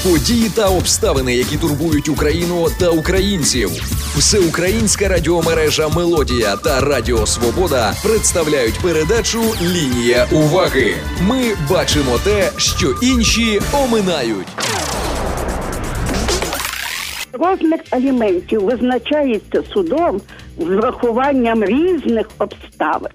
Події та обставини, які турбують Україну та українців. Всеукраїнська радіомережа «Мелодія» та Радіо Свобода представляють передачу «Лінія уваги». Ми бачимо те, що інші оминають. Розмір аліментів визначається судом з врахуванням різних обставин.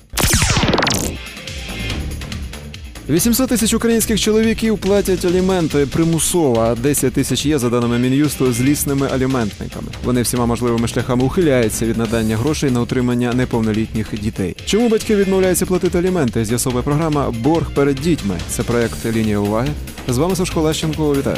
800 тисяч українських чоловіків платять аліменти примусово, а 10 тисяч є, за даними Мін'юсту, злісними аліментниками. Вони всіма можливими шляхами ухиляються від надання грошей на утримання неповнолітніх дітей. Чому батьки відмовляються платити аліменти, з'ясовує програма «Борг перед дітьми». Це проект «Лінія уваги». З вами Сашко Лещенко. Вітаю.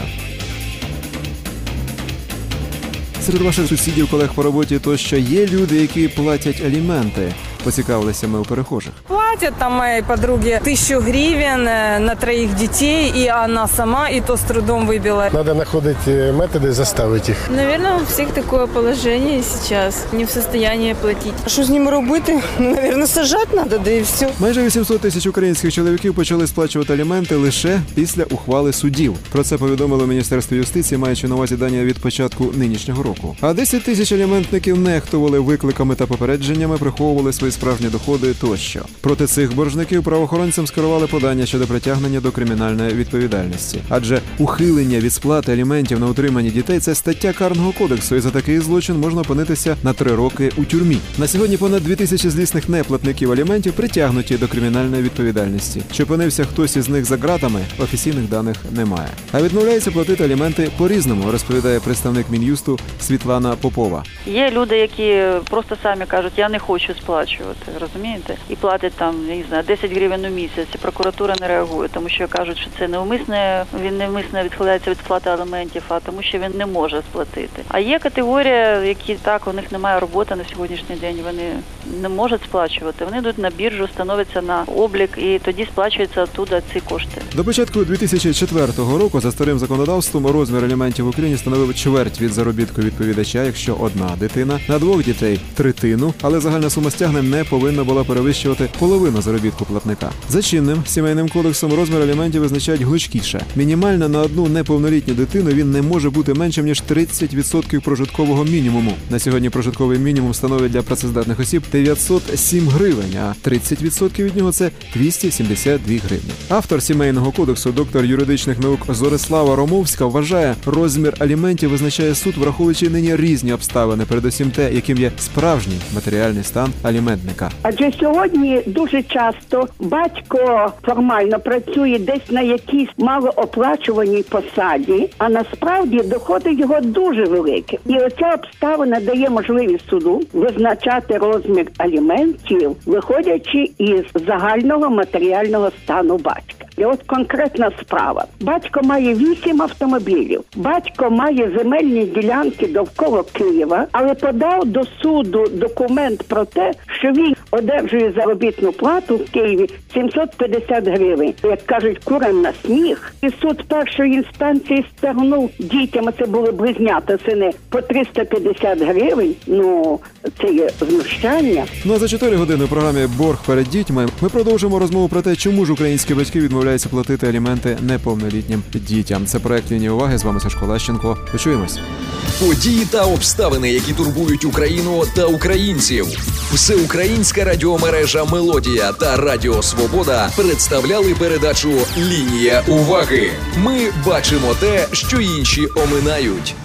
Серед ваших сусідів, колег по роботі тощо є люди, які платять аліменти. Поцікавилися ми у перехожих. Платят там моей подруге 1000 гривен на 3 детей, и она сама, и то с трудом выбила. Надо находить методы заставить их. Наверное, у всех такое положение сейчас. Не в состоянии платить. А що з ним робити? Наверное, сажати надо, да і все. Майже 800 тисяч українських чоловіків почали сплачувати аліменти лише після ухвали судів. Про це повідомило Міністерство юстиції, маючи на увазі дані від початку нинішнього року. А 10 тисяч аліментників нехтували викликами та попередженнями, приховували свої справжні доходи тощо. Проти цих боржників правоохоронцям скерували подання щодо притягнення до кримінальної відповідальності. Адже ухилення від сплати аліментів на утримання дітей – це стаття Карного кодексу, і за такий злочин можна опинитися на 3 роки у тюрмі. На сьогодні понад 2000 злісних неплатників аліментів притягнуті до кримінальної відповідальності. Чи опинився хтось із них за ґратами, офіційних даних немає. А відмовляється платити аліменти по-різному, розповідає представник Мін'юсту Світлана Попова. Є люди, які просто самі кажуть, я не хочу сплачувати. Розумієте? І платять там, я не знаю, 10 гривень у місяць. І прокуратура не реагує, тому що кажуть, що це невмисне, він невмисно відхиляється від сплати аліментів, а тому що він не може сплатити. А є категорія, які так, у них немає роботи на сьогоднішній день, вони не можуть сплачувати. Вони йдуть на біржу, становляться на облік і тоді сплачуються оттуда ці кошти. До початку 2004 року за старим законодавством розмір аліментів в Україні становив чверть від заробітку відповідача, якщо одна дитина, на 2 дітей – третину, але загальна сума стягнень не повинна була перевищувати половину заробітку платника. За чинним сімейним кодексом розмір аліментів визначають гнучкіше. Мінімально на одну неповнолітню дитину він не може бути меншим, ніж 30% прожиткового мінімуму. На сьогодні прожитковий мінімум становить для працездатних осіб 907 гривень, а 30% від нього – це 272 гривні. Автор сімейного кодексу, доктор юридичних наук Зорислава Ромовська, вважає, розмір аліментів визначає суд, враховуючи нині різні обставини, передусім те, яким є справжній матеріальний стан аліментника. Адже сьогодні дуже часто батько формально працює десь на якійсь малооплачуваній посаді, а насправді доходи його дуже великі. І оця обставина дає можливість суду визначати розмір аліментів, виходячи із загального матеріального стану батька. І от конкретна справа. Батько має 8 автомобілів. Батько має земельні ділянки довкола Києва, але подав до суду документ про те, що він одержує заробітну плату в Києві 750 гривень. Як кажуть, курам на сніг. І суд першої інстанції стягнув дітям, це були близнята сини, по 350 гривень. Ну, це є знущання. Ну а за 4 години у програмі «Борг перед дітьми» ми продовжимо розмову про те, чому ж українські батьки відмовляються платити аліменти неповнолітнім дітям. Це проект «Лінія уваги». З вами Сашко Лещенко. Почуємось. Події та обставини, які турбують Україну та українців. Всеукраїнська радіомережа «Мелодія» та Радіо Свобода представляли передачу «Лінія уваги». Ми бачимо те, що інші оминають.